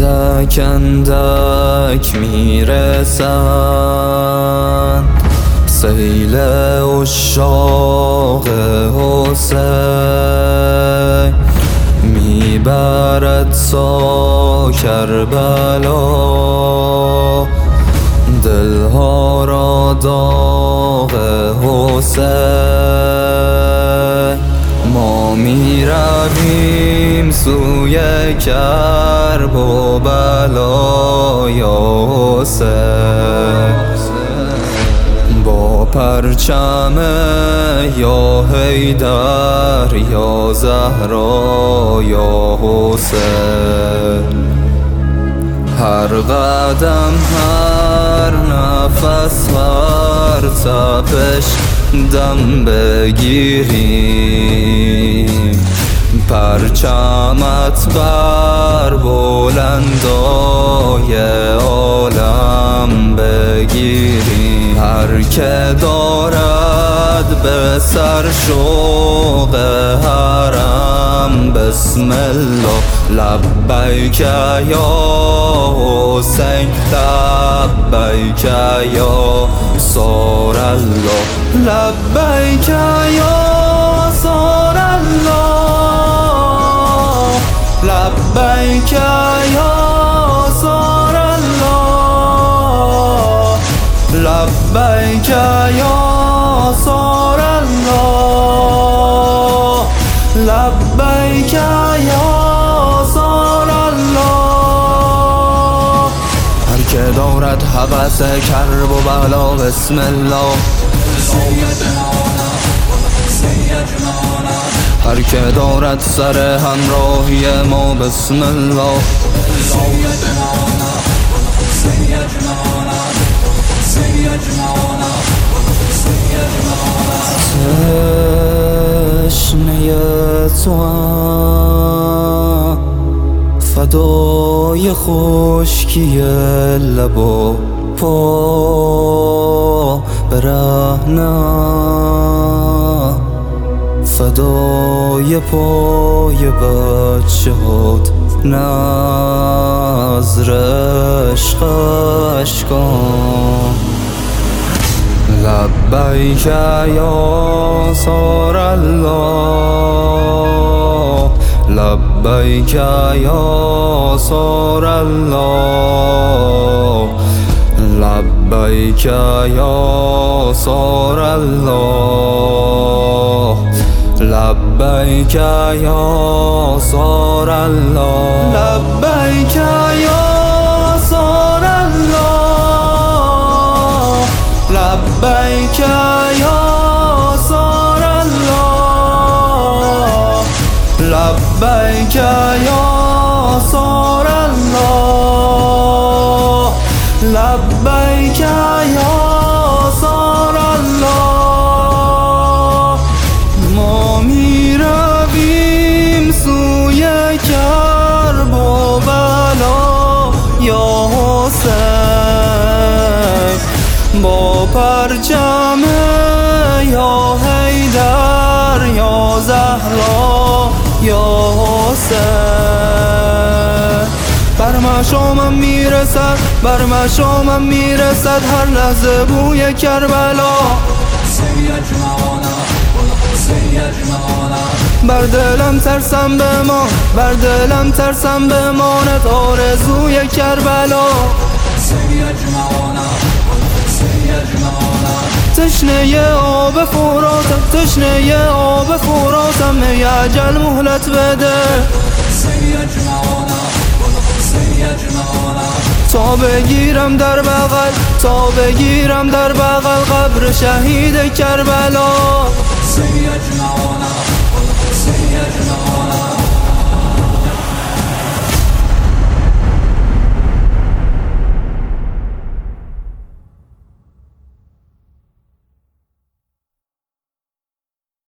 اندک اندک میرسند سیل عشاق حسین، میبرد سا کربلا دلها را داغ حسین. ما میرویم سوی کرب و بلا یا حسین، با پرچم یا حیدر یا زهرا یا حسین. هر قدم هر نفس هر تپش دم بگیریم، پرچمت بر بلندای عالم بگیریم. هر که دارد به سر شوق حرم بسم الله لبیک یا حسین، لبیک یا سار الله، لبیک یا سار الله، لبیک یا سار الله، لبیک یا سار الله، لبیک یا سار الله. هر که دارد هوس کرب و بلا بسم الله، هر که دارد سر همراهی ما بسم الله. تشنه توام فدای خشکی لب و پا برهنم، فدای پای بچه‌هات نذر عشقش کن. لبیک یا سار الله، لبیک یا سار الله، لبیک یا سار الله، لبیک یا سار الله، لبیک یا سار الله، لبیک یا سار الله، لبیک یا سار الله، لبیک یا سار الله. ما میرویم سوی کرب و بلا یا حسین، با پرچم یا حیدر یا زهرا یا حسین. بر مشامم میرسد بر مشامم میرسد هر لحظه بوی کربلا، بر دلم ترسم بمان بر دلم ترسم بماند آرزوی کربلا. تشنه آب فراتم تشنه آب فراتم ای اجل مهلت بده، تا بگیرم در بغل تا بگیرم در بغل قبر شهید کربلا.